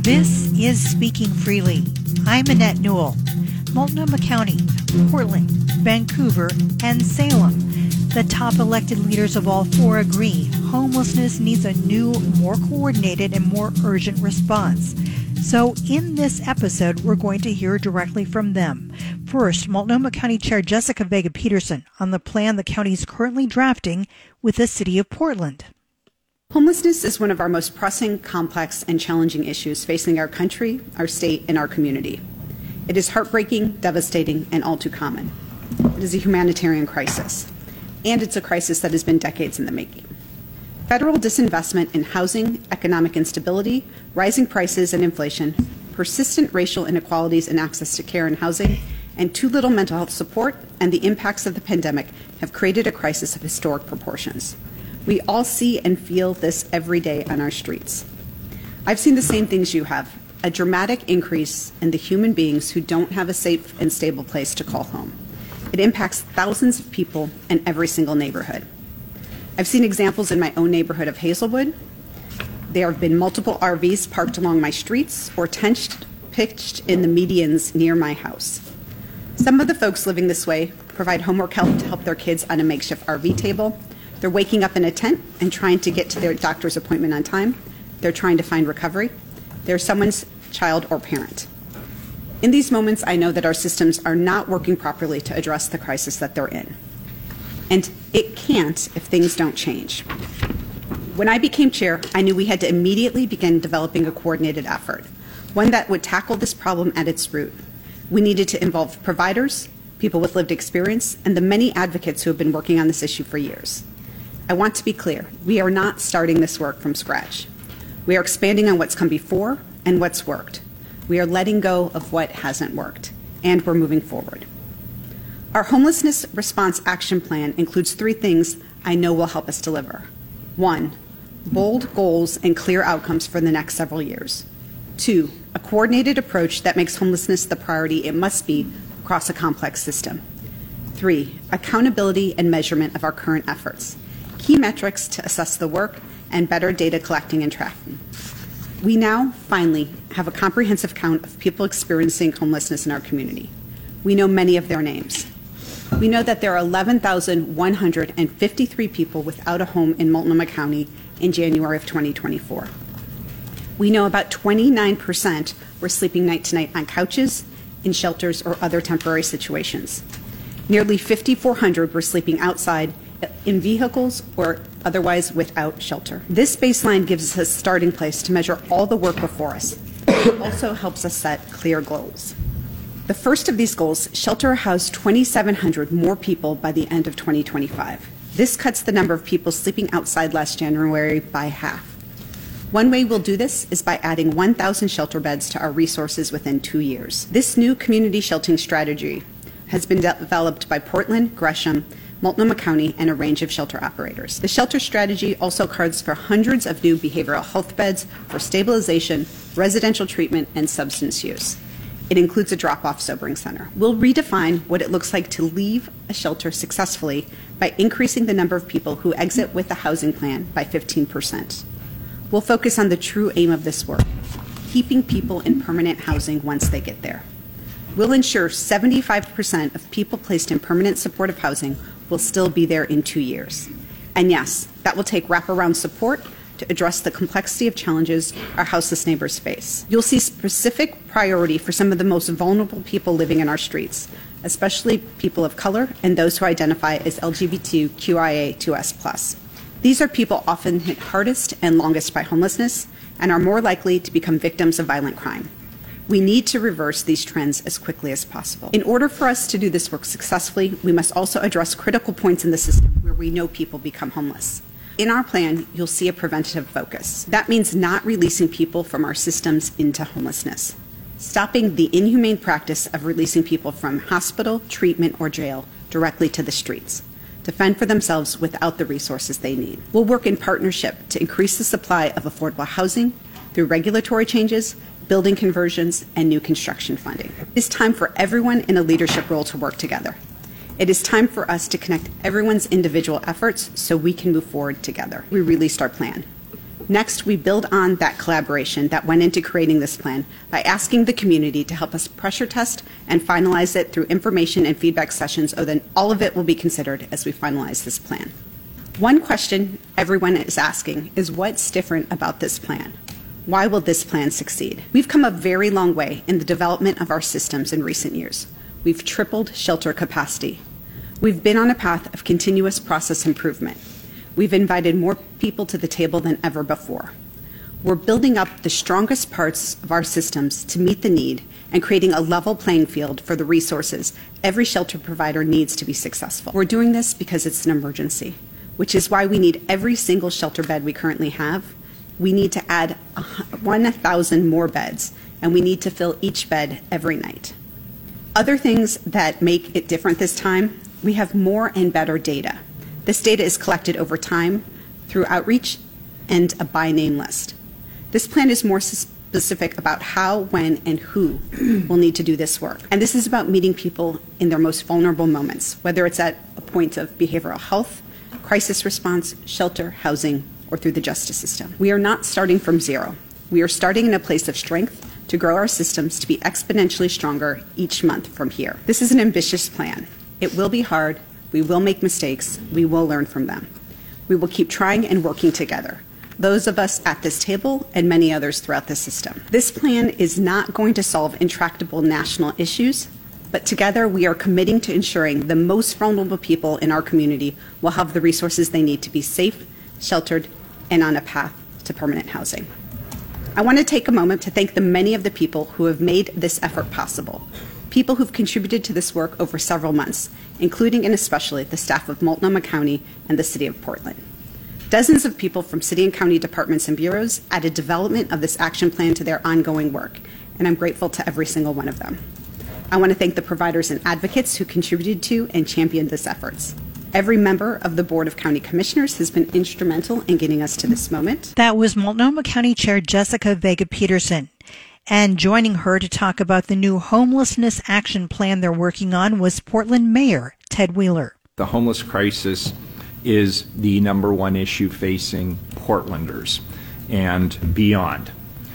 This is Speaking Freely. I'm Annette Newell. Multnomah County, Portland, Vancouver, and Salem. The top elected leaders of all four agree homelessness needs a new, more coordinated, and more urgent response. So in this episode, we're going to hear directly from them. First, Multnomah County Chair Jessica Vega Peterson on the plan the county is currently drafting with the city of Portland. Homelessness is one of our most pressing, complex, and challenging issues facing our country, our state, and our community. It is heartbreaking, devastating, and all too common. It is a humanitarian crisis, and it's a crisis that has been decades in the making. Federal disinvestment in housing, economic instability, rising prices and inflation, persistent racial inequalities in access to care and housing, and too little mental health support, and the impacts of the pandemic have created a crisis of historic proportions. We all see and feel this every day on our streets. I've seen the same things you have, a dramatic increase in the human beings who don't have a safe and stable place to call home. It impacts thousands of people in every single neighborhood. I've seen examples in my own neighborhood of Hazelwood. There have been multiple RVs parked along my streets or pitched in the medians near my house. Some of the folks living this way provide homework help to help their kids on a makeshift RV table. They're waking up in a tent and trying to get to their doctor's appointment on time. They're trying to find recovery. They're someone's child or parent. In these moments, I know that our systems are not working properly to address the crisis that they're in. And it can't if things don't change. When I became chair, I knew we had to immediately begin developing a coordinated effort, one that would tackle this problem at its root. We needed to involve providers, people with lived experience, and the many advocates who have been working on this issue for years. I want to be clear, we are not starting this work from scratch. We are expanding on what's come before and what's worked. We are letting go of what hasn't worked, and we're moving forward. Our homelessness response action plan includes 3 things I know will help us deliver. 1, bold goals and clear outcomes for the next several years. 2, a coordinated approach that makes homelessness the priority it must be across a complex system. 3, accountability and measurement of our current efforts. Key metrics to assess the work, and better data collecting and tracking. We now, finally, have a comprehensive count of people experiencing homelessness in our community. We know many of their names. We know that there are 11,153 people without a home in Multnomah County in January of 2024. We know about 29% were sleeping night to night on couches, in shelters, or other temporary situations. Nearly 5,400 were sleeping outside in vehicles or otherwise without shelter. This baseline gives us a starting place to measure all the work before us. It also helps us set clear goals. The first of these goals, shelter housed 2,700 more people by the end of 2025. This cuts the number of people sleeping outside last January by half. One way we'll do this is by adding 1,000 shelter beds to our resources within 2 years. This new community sheltering strategy has been developed by Portland, Gresham, Multnomah County, and a range of shelter operators. The shelter strategy also calls for hundreds of new behavioral health beds for stabilization, residential treatment, and substance use. It includes a drop-off sobering center. We'll redefine what it looks like to leave a shelter successfully by increasing the number of people who exit with a housing plan by 15%. We'll focus on the true aim of this work, keeping people in permanent housing once they get there. We'll ensure 75% of people placed in permanent supportive housing will still be there in 2 years. And yes, that will take wraparound support to address the complexity of challenges our houseless neighbors face. You'll see specific priority for some of the most vulnerable people living in our streets, especially people of color and those who identify as LGBTQIA2S+. These are people often hit hardest and longest by homelessness and are more likely to become victims of violent crime. We need to reverse these trends as quickly as possible. In order for us to do this work successfully, we must also address critical points in the system where we know people become homeless. In our plan, you'll see a preventative focus. That means not releasing people from our systems into homelessness, stopping the inhumane practice of releasing people from hospital, treatment, or jail directly to the streets to fend for themselves without the resources they need. We'll work in partnership to increase the supply of affordable housing through regulatory changes, building conversions, and new construction funding. It's time for everyone in a leadership role to work together. It is time for us to connect everyone's individual efforts so we can move forward together. We released our plan. Next, we build on that collaboration that went into creating this plan by asking the community to help us pressure test and finalize it through information and feedback sessions, so then all of it will be considered as we finalize this plan. One question everyone is asking is, what's different about this plan? Why will this plan succeed? We've come a very long way in the development of our systems in recent years. We've tripled shelter capacity. We've been on a path of continuous process improvement. We've invited more people to the table than ever before. We're building up the strongest parts of our systems to meet the need and creating a level playing field for the resources every shelter provider needs to be successful. We're doing this because it's an emergency, which is why we need every single shelter bed we currently have. We need to add 1,000 more beds, and we need to fill each bed every night. Other things that make it different this time: we have more and better data. This data is collected over time through outreach and a by name list. This plan is more specific about how, when, and who will need to do this work. And this is about meeting people in their most vulnerable moments, whether it's at a point of behavioral health, crisis response, shelter, housing, or through the justice system. We are not starting from zero. We are starting in a place of strength to grow our systems to be exponentially stronger each month from here. This is an ambitious plan. It will be hard. We will make mistakes. We will learn from them. We will keep trying and working together, those of us at this table and many others throughout the system. This plan is not going to solve intractable national issues, but together we are committing to ensuring the most vulnerable people in our community will have the resources they need to be safe, sheltered, and on a path to permanent housing. I want to take a moment to thank the many of the people who have made this effort possible. People who've contributed to this work over several months, including and especially the staff of Multnomah County and the City of Portland. Dozens of people from city and county departments and bureaus added development of this action plan to their ongoing work, and I'm grateful to every single one of them. I want to thank the providers and advocates who contributed to and championed this efforts. Every member of the Board of County Commissioners has been instrumental in getting us to this moment. That was Multnomah County Chair Jessica Vega Peterson. And joining her to talk about the new homelessness action plan they're working on was Portland Mayor Ted Wheeler. The homeless crisis is the number one issue facing Portlanders and beyond.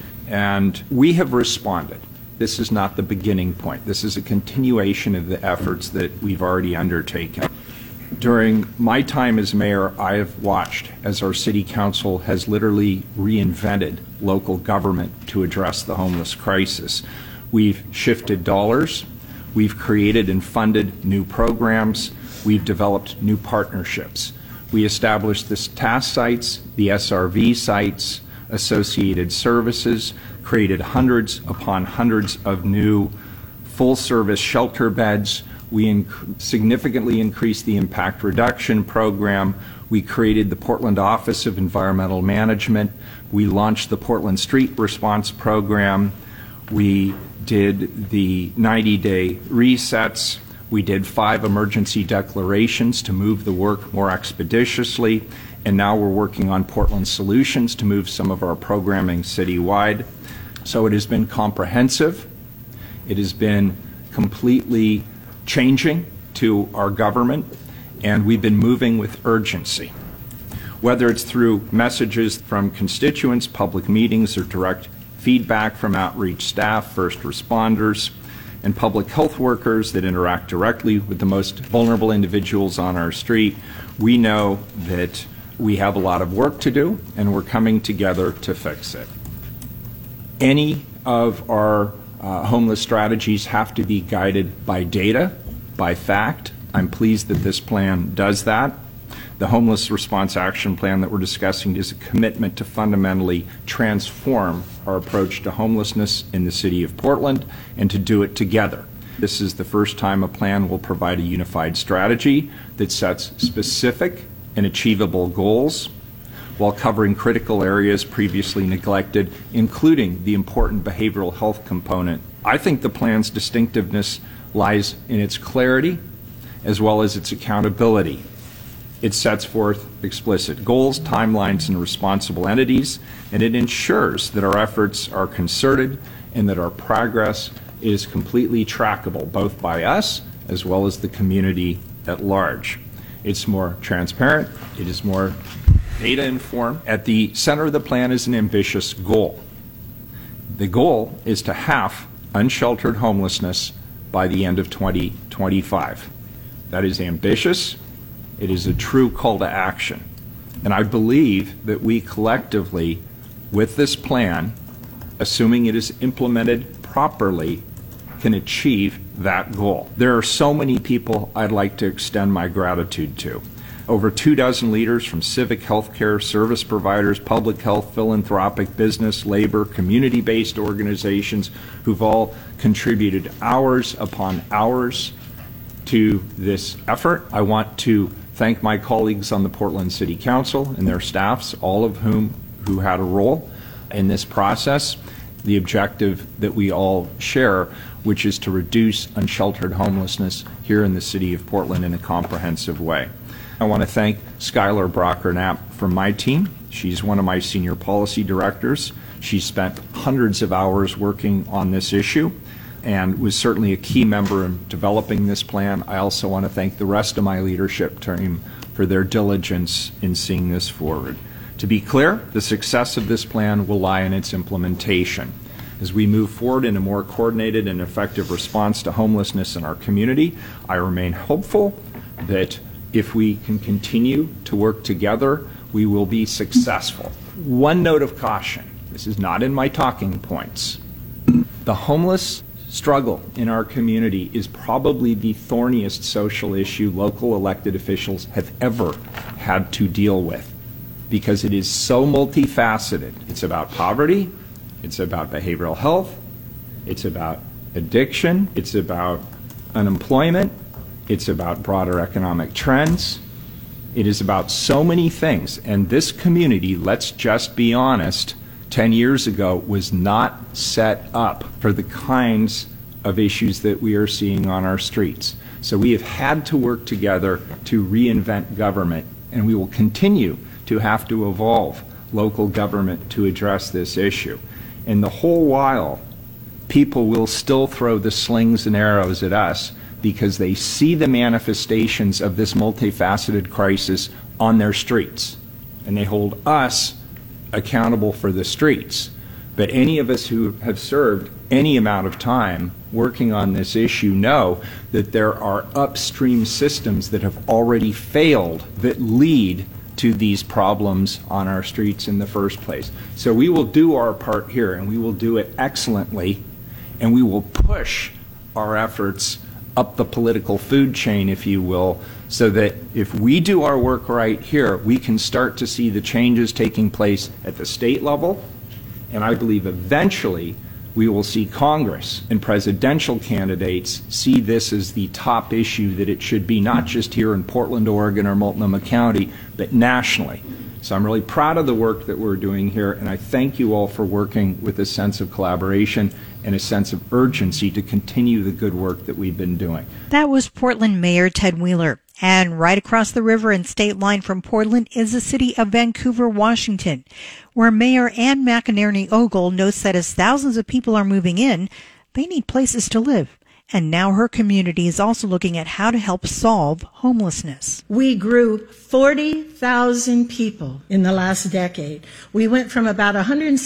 And we have responded. This is not the beginning point. This is a continuation of the efforts that we've already undertaken. During my time as mayor, I have watched as our city council has literally reinvented local government to address the homeless crisis. We've shifted dollars, we've created and funded new programs, we've developed new partnerships. We established the task sites, the SRV sites, associated services, created hundreds upon hundreds of new full-service shelter beds. We significantly increased the impact reduction program. We created the Portland Office of Environmental Management. We launched the Portland Street Response Program. We did the 90-day resets. We did 5 emergency declarations to move the work more expeditiously. And now we're working on Portland Solutions to move some of our programming citywide. So it has been comprehensive. It has been completely changing to our government, and we've been moving with urgency. Whether it's through messages from constituents, public meetings, or direct feedback from outreach staff, first responders, and public health workers that interact directly with the most vulnerable individuals on our street, we know that we have a lot of work to do, and we're coming together to fix it. Any of our homeless strategies have to be guided by data, by fact. I'm pleased that this plan does that. The Homeless Response Action Plan that we're discussing is a commitment to fundamentally transform our approach to homelessness in the city of Portland and to do it together. This is the first time a plan will provide a unified strategy that sets specific and achievable goals while covering critical areas previously neglected, including the important behavioral health component. I think the plan's distinctiveness lies in its clarity as well as its accountability. It sets forth explicit goals, timelines, and responsible entities, and it ensures that our efforts are concerted and that our progress is completely trackable, both by us as well as the community at large. It's more transparent, it is more data informed. At the center of the plan is an ambitious goal. The goal is to halve unsheltered homelessness by the end of 2025. That is ambitious. It is a true call to action. And I believe that we collectively, with this plan, assuming it is implemented properly, can achieve that goal. There are so many people I'd like to extend my gratitude to. Over 24 leaders from civic, healthcare, service providers, public health, philanthropic, business, labor, community-based organizations who've all contributed hours upon hours to this effort. I want to thank my colleagues on the Portland City Council and their staffs, all of whom who had a role in this process. The objective that we all share, which is to reduce unsheltered homelessness here in the city of Portland in a comprehensive way. I want to thank Skylar Brocker-Knapp from my team. She's one of my senior policy directors. She spent hundreds of hours working on this issue and was certainly a key member in developing this plan. I also want to thank the rest of my leadership team for their diligence in seeing this forward. To be clear, the success of this plan will lie in its implementation. As we move forward in a more coordinated and effective response to homelessness in our community, I remain hopeful that if we can continue to work together, we will be successful. One note of caution, this is not in my talking points. The homeless struggle in our community is probably the thorniest social issue local elected officials have ever had to deal with, because it is so multifaceted. It's about poverty, it's about behavioral health, it's about addiction, it's about unemployment, it's about broader economic trends. It is about so many things. And this community, let's just be honest, 10 years ago was not set up for the kinds of issues that we are seeing on our streets. So we have had to work together to reinvent government, and we will continue to have to evolve local government to address this issue. And the whole while, people will still throw the slings and arrows at us because they see the manifestations of this multifaceted crisis on their streets. And they hold us accountable for the streets. But any of us who have served any amount of time working on this issue know that there are upstream systems that have already failed that lead to these problems on our streets in the first place. So we will do our part here, and we will do it excellently, and we will push our efforts up the political food chain, if you will, so that if we do our work right here, we can start to see the changes taking place at the state level, and I believe eventually we will see Congress and presidential candidates see this as the top issue that it should be, not just here in Portland, Oregon, or Multnomah County, but nationally. So I'm really proud of the work that we're doing here, and I thank you all for working with a sense of collaboration and a sense of urgency to continue the good work that we've been doing. That was Portland Mayor Ted Wheeler. And right across the river and state line from Portland is the city of Vancouver, Washington, where Mayor Ann McInerney Ogle notes that as thousands of people are moving in, they need places to live. And now her community is also looking at how to help solve homelessness. We grew 40,000 people in the last decade. We went from about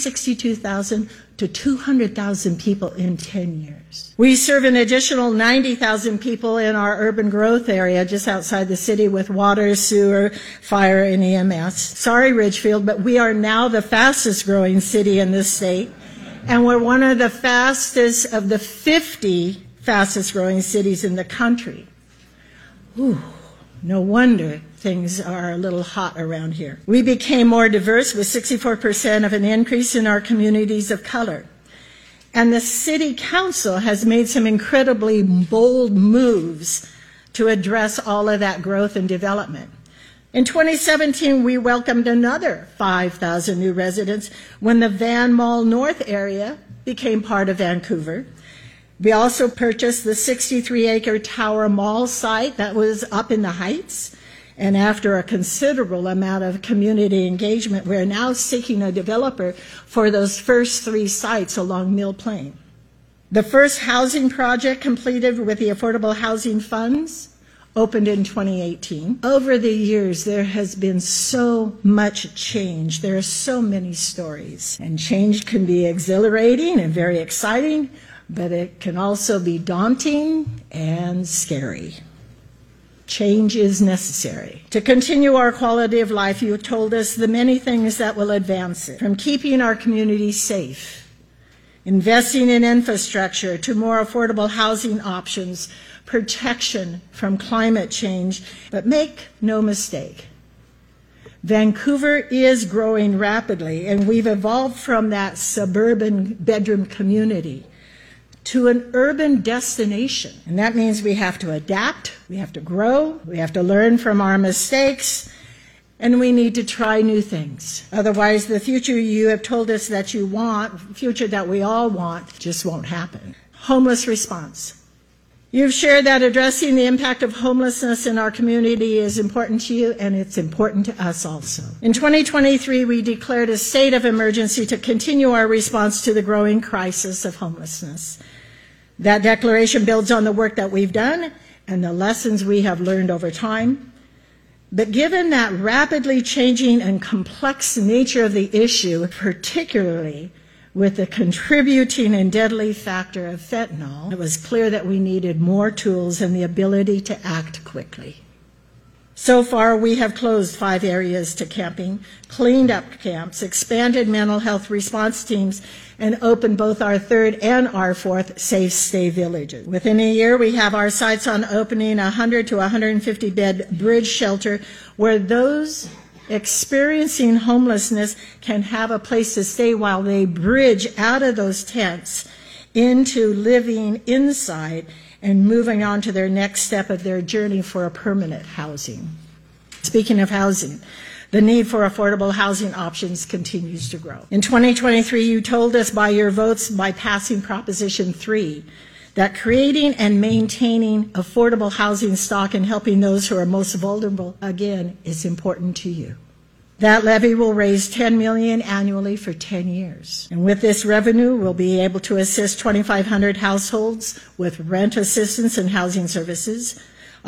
162,000 to 200,000 people in 10 years. We serve an additional 90,000 people in our urban growth area just outside the city with water, sewer, fire, and EMS. Sorry, Ridgefield, but we are now the fastest growing city in this state, and we're one of the fastest of the 50 fastest growing cities in the country. Ooh, no wonder things are a little hot around here. We became more diverse with 64% of an increase in our communities of color. And the city council has made some incredibly bold moves to address all of that growth and development. In 2017, we welcomed another 5,000 new residents when the Van Mall North area became part of Vancouver. We also purchased the 63-acre Tower Mall site that was up in the Heights. And after a considerable amount of community engagement, we're now seeking a developer for those first 3 sites along Mill Plain. The first housing project completed with the Affordable Housing Funds opened in 2018. Over the years, there has been so much change. There are so many stories. And change can be exhilarating and very exciting, but it can also be daunting and scary. Change is necessary. To continue our quality of life, you told us the many things that will advance it, from keeping our community safe, investing in infrastructure, to more affordable housing options, protection from climate change. But make no mistake, Vancouver is growing rapidly, and we've evolved from that suburban bedroom community to an urban destination. And that means we have to adapt, we have to grow, we have to learn from our mistakes, and we need to try new things. Otherwise, the future you have told us that you want, future that we all want, just won't happen. Homeless response. You've shared that addressing the impact of homelessness in our community is important to you, and it's important to us also. In 2023, we declared a state of emergency to continue our response to the growing crisis of homelessness. That declaration builds on the work that we've done and the lessons we have learned over time. But given that rapidly changing and complex nature of the issue, particularly with the contributing and deadly factor of fentanyl, it was clear that we needed more tools and the ability to act quickly. So far, we have closed 5 areas to camping, cleaned up camps, expanded mental health response teams, and opened both our 3rd and our 4th Safe Stay villages. Within a year, we have our sights on opening a 100 to 150 bed bridge shelter where those experiencing homelessness can have a place to stay while they bridge out of those tents into living inside and moving on to their next step of their journey for a permanent housing. Speaking of housing, the need for affordable housing options continues to grow. In 2023, you told us by your votes by passing Proposition 3 that creating and maintaining affordable housing stock and helping those who are most vulnerable, again, is important to you. That levy will raise $10 million annually for 10 years. And with this revenue, we'll be able to assist 2,500 households with rent assistance and housing services,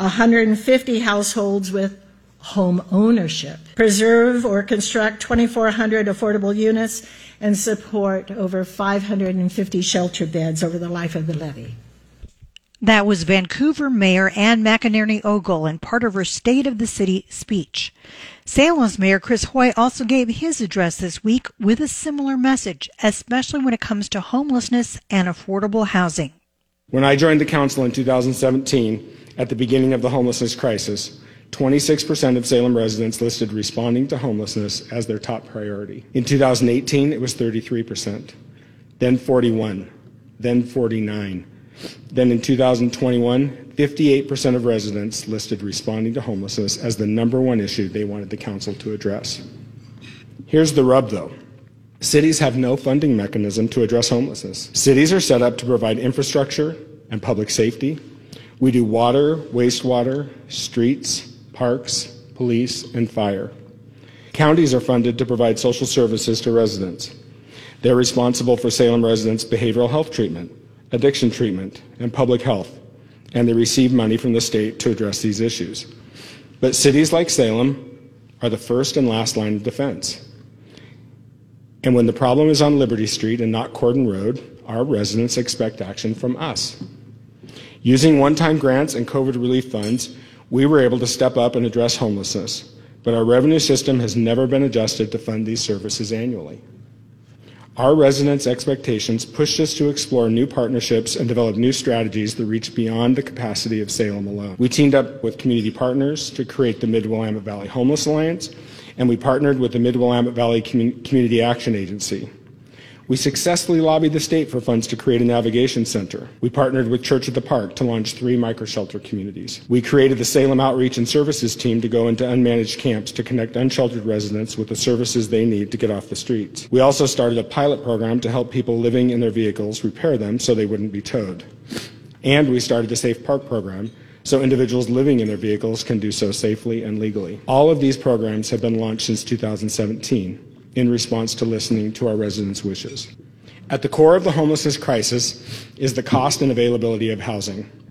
150 households with home ownership, preserve or construct 2,400 affordable units, and support over 550 shelter beds over the life of the levy. That was Vancouver Mayor Anne McInerney-Ogle in part of her State of the City speech. Salem's Mayor Chris Hoy also gave his address this week with a similar message, especially when it comes to homelessness and affordable housing. When I joined the council in 2017, at the beginning of the homelessness crisis, 26% of Salem residents listed responding to homelessness as their top priority. In 2018, it was 33%, then 41%, then 49%. Then in 2021, 58% of residents listed responding to homelessness as the #1 issue they wanted the council to address. Here's the rub, though. Cities have no funding mechanism to address homelessness. Cities are set up to provide infrastructure and public safety. We do water, wastewater, streets, parks, police, and fire. Counties are funded to provide social services to residents. They're responsible for Salem residents' behavioral health treatment, addiction treatment, and public health, and they receive money from the state to address these issues. But cities like Salem are the first and last line of defense. And when the problem is on Liberty Street and not Cordon Road, our residents expect action from us. Using one-time grants and COVID relief funds, we were able to step up and address homelessness, but our revenue system has never been adjusted to fund these services annually. Our residents' expectations pushed us to explore new partnerships and develop new strategies that reach beyond the capacity of Salem alone. We teamed up with community partners to create the Mid-Willamette Valley Homeless Alliance, and we partnered with the Mid-Willamette Valley Community Action Agency. We successfully lobbied the state for funds to create a navigation center. We partnered with Church at the Park to launch 3 microshelter communities. We created the Salem Outreach and Services team to go into unmanaged camps to connect unsheltered residents with the services they need to get off the streets. We also started a pilot program to help people living in their vehicles repair them so they wouldn't be towed. And we started a Safe Park program so individuals living in their vehicles can do so safely and legally. All of these programs have been launched since 2017. In response to listening to our residents' wishes. At the core of the homelessness crisis is the cost and availability of housing.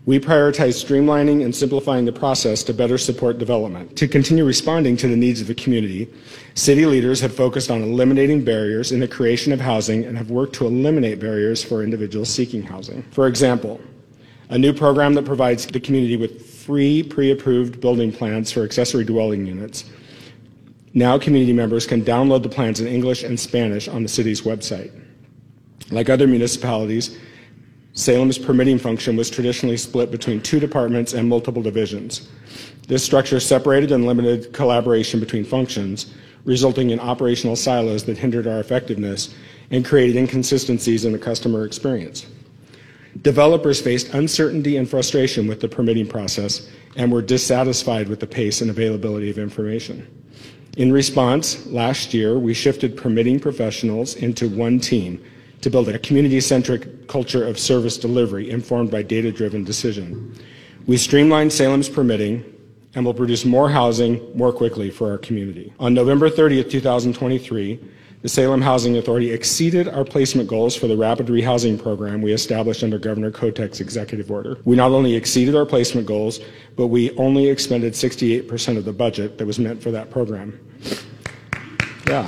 We prioritize streamlining and simplifying the process to better support development. To continue responding to the needs of the community, city leaders have focused on eliminating barriers in the creation of housing and have worked to eliminate barriers for individuals seeking housing. For example, a new program that provides the community with free pre-approved building plans for accessory dwelling units. Now community members can download the plans in English and Spanish on the city's website. Like other municipalities, Salem's permitting function was traditionally split between 2 departments and multiple divisions. This structure separated and limited collaboration between functions, resulting in operational silos that hindered our effectiveness and created inconsistencies in the customer experience. Developers faced uncertainty and frustration with the permitting process and were dissatisfied with the pace and availability of information. In response, last year, we shifted permitting professionals into one team to build a community-centric culture of service delivery informed by data-driven decision. We streamlined Salem's permitting and will produce more housing more quickly for our community. On November 30th, 2023, the Salem Housing Authority exceeded our placement goals for the rapid rehousing program we established under Governor Kotek's executive order. We not only exceeded our placement goals, but we only expended 68% of the budget that was meant for that program. Yeah.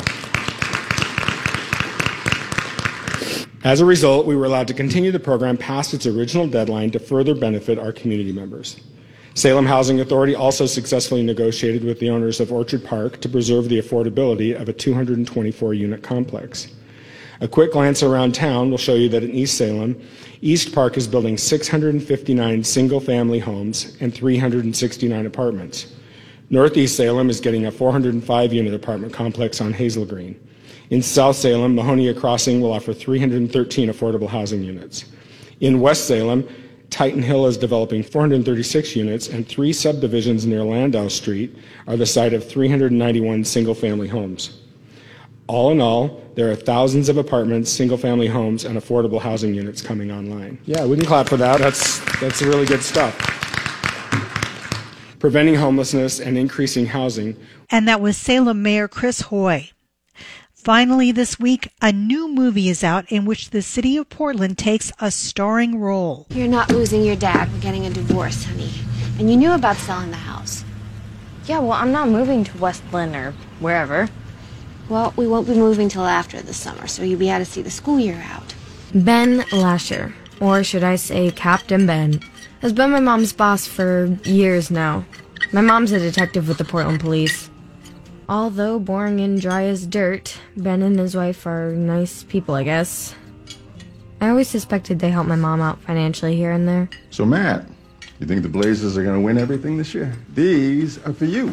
As a result, we were allowed to continue the program past its original deadline to further benefit our community members. Salem Housing Authority also successfully negotiated with the owners of Orchard Park to preserve the affordability of a 224-unit complex. A quick glance around town will show you that in East Salem, East Park is building 659 single-family homes and 369 apartments. Northeast Salem is getting a 405-unit apartment complex on Hazel Green. In South Salem, Mahonia Crossing will offer 313 affordable housing units. In West Salem, Titan Hill is developing 436 units, and 3 subdivisions near Landau Street are the site of 391 single-family homes. All in all, there are thousands of apartments, single-family homes, and affordable housing units coming online. Yeah, we can clap for that. That's really good stuff. Preventing homelessness and increasing housing. And that was Salem Mayor Chris Hoy. Finally this week, a new movie is out in which the city of Portland takes a starring role. You're not losing your dad. We're getting a divorce, honey. And you knew about selling the house. Yeah, well, I'm not moving to West Lynn or wherever. Well, we won't be moving till after the summer, so you'll be able to see the school year out. Ben Lasher, or should I say Captain Ben, has been my mom's boss for years now. My mom's a detective with the Portland Police. Although boring and dry as dirt, Ben and his wife are nice people, I guess. I always suspected they help my mom out financially here and there. So, Matt, you think the Blazers are going to win everything this year? These are for you.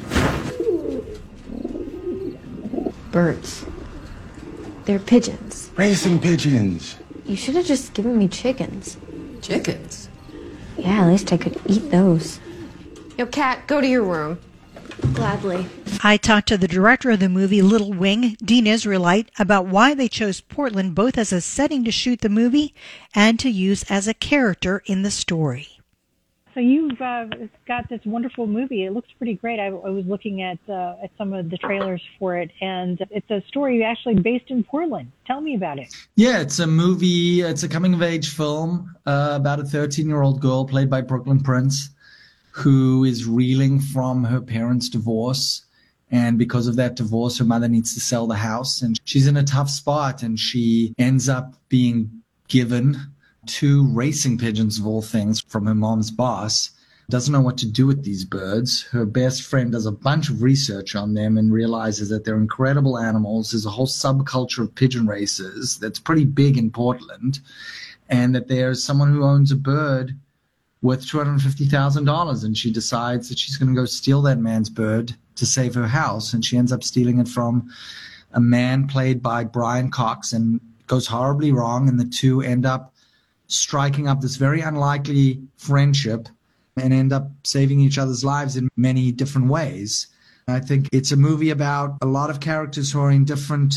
Birds. They're pigeons. Racing pigeons. You should have just given me chickens. Chickens? Yeah, at least I could eat those. Yo, Kat, go to your room. Gladly. I talked to the director of the movie Little Wing, Dean Israelite, about why they chose Portland both as a setting to shoot the movie and to use as a character in the story. So you've got this wonderful movie. It looks pretty great. I was looking at some of the trailers for it, and it's a story actually based in Portland. Tell me about it. Yeah, it's a movie. It's a coming-of-age film about a 13-year-old girl played by Brooklyn Prince who is reeling from her parents' divorce. And because of that divorce, her mother needs to sell the house. And she's in a tough spot, and she ends up being given 2 racing pigeons, of all things, from her mom's boss. Doesn't know what to do with these birds. Her best friend does a bunch of research on them and realizes that they're incredible animals. There's a whole subculture of pigeon racers that's pretty big in Portland, and that there's someone who owns a bird worth $250,000, and she decides that she's going to go steal that man's bird to save her house, and she ends up stealing it from a man played by Brian Cox, and goes horribly wrong, and the two end up striking up this very unlikely friendship and end up saving each other's lives in many different ways. I think it's a movie about a lot of characters who are in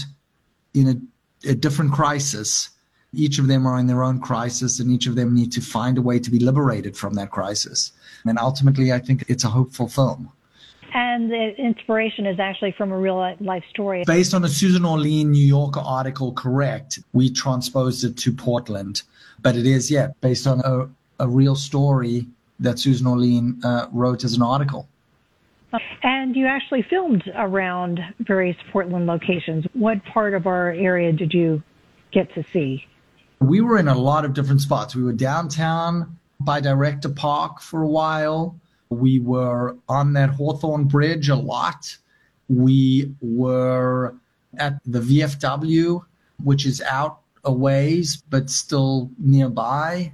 a different crisis. Each of them are in their own crisis, and each of them need to find a way to be liberated from that crisis. And ultimately, I think it's a hopeful film. And the inspiration is actually from a real life story. Based on a Susan Orlean New Yorker article, correct. We transposed it to Portland. But it is, based on a real story that Susan Orlean wrote as an article. And you actually filmed around various Portland locations. What part of our area did you get to see? We were in a lot of different spots. We were downtown by Director Park for a while. We were on that Hawthorne Bridge a lot. We were at the VFW, which is out a ways, but still nearby.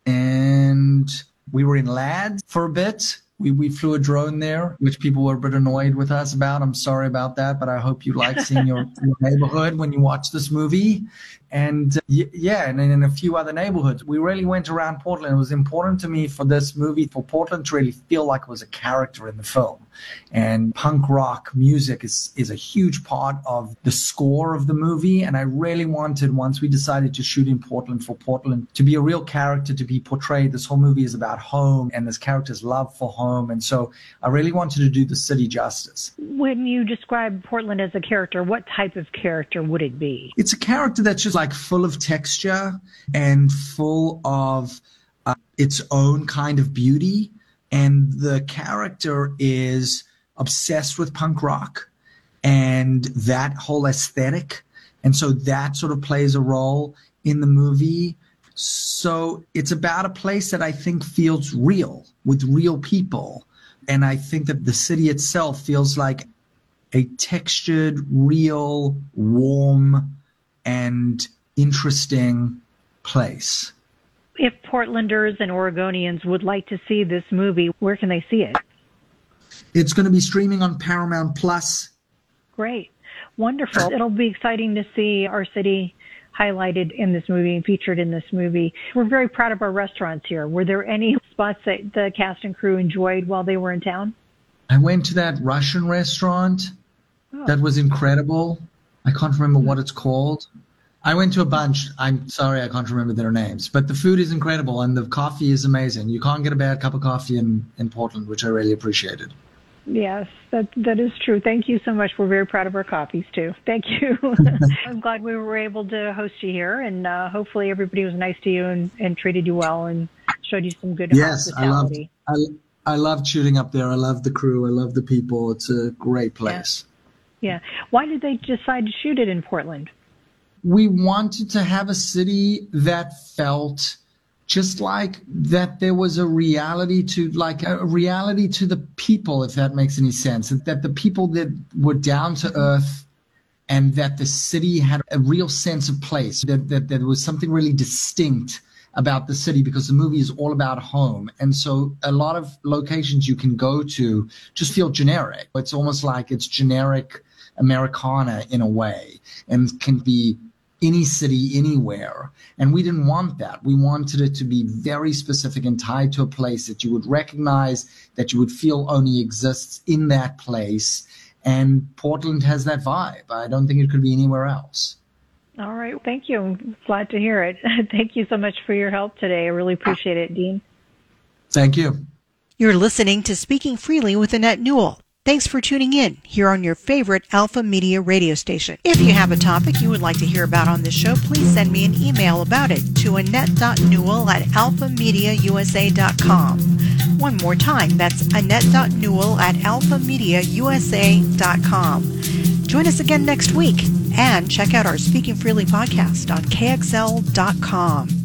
And we were in Ladd for a bit. We flew a drone there, which people were a bit annoyed with us about. I'm sorry about that, but I hope you like seeing your neighborhood when you watch this movie. And and in a few other neighborhoods. We really went around Portland. It was important to me for this movie, for Portland to really feel like it was a character in the film. And punk rock music is a huge part of the score of the movie. And I really wanted, once we decided to shoot in Portland, for Portland to be a real character, to be portrayed. This whole movie is about home and this character's love for home. And so I really wanted to do the city justice. When you describe Portland as a character, what type of character would it be? It's a character that's just like full of texture and full of its own kind of beauty. And the character is obsessed with punk rock and that whole aesthetic. And so that sort of plays a role in the movie. So it's about a place that I think feels real, with real people. And I think that the city itself feels like a textured, real, warm, and interesting place. If Portlanders and Oregonians would like to see this movie, where can they see it? It's going to be streaming on Paramount Plus. Great. Wonderful. It'll be exciting to see our city highlighted in this movie and featured in this movie. We're very proud of our restaurants here. Were there any spots that the cast and crew enjoyed while they were in town? I went to that Russian restaurant. That was incredible. I can't remember what it's called. I went to a bunch. I'm sorry, I can't remember their names. But the food is incredible and the coffee is amazing. You can't get a bad cup of coffee in Portland, which I really appreciated. Yes, that is true. Thank you so much. We're very proud of our coffees, too. Thank you. I'm glad we were able to host you here, and hopefully everybody was nice to you and treated you well and showed you some good hospitality. I loved shooting up there. I love the crew. I love the people. It's a great place. Yeah. Why did they decide to shoot it in Portland? We wanted to have a city that felt just like that there was a reality to the people, if that makes any sense, that the people that were down to earth and that the city had a real sense of place, that there was something really distinct about the city because the movie is all about home. And so a lot of locations you can go to just feel generic. It's almost like it's generic Americana in a way and can be any city, anywhere. And we didn't want that. We wanted it to be very specific and tied to a place that you would recognize, that you would feel only exists in that place. And Portland has that vibe. I don't think it could be anywhere else. All right. Thank you. I'm glad to hear it. Thank you so much for your help today. I really appreciate it, Dean. Thank you. You're listening to Speaking Freely with Annette Newell. Thanks for tuning in here on your favorite Alpha Media radio station. If you have a topic you would like to hear about on this show, please send me an email about it to annette.newell@alphamediausa.com. One more time, that's annette.newell@alphamediausa.com. Join us again next week and check out our Speaking Freely podcast on KXL.com.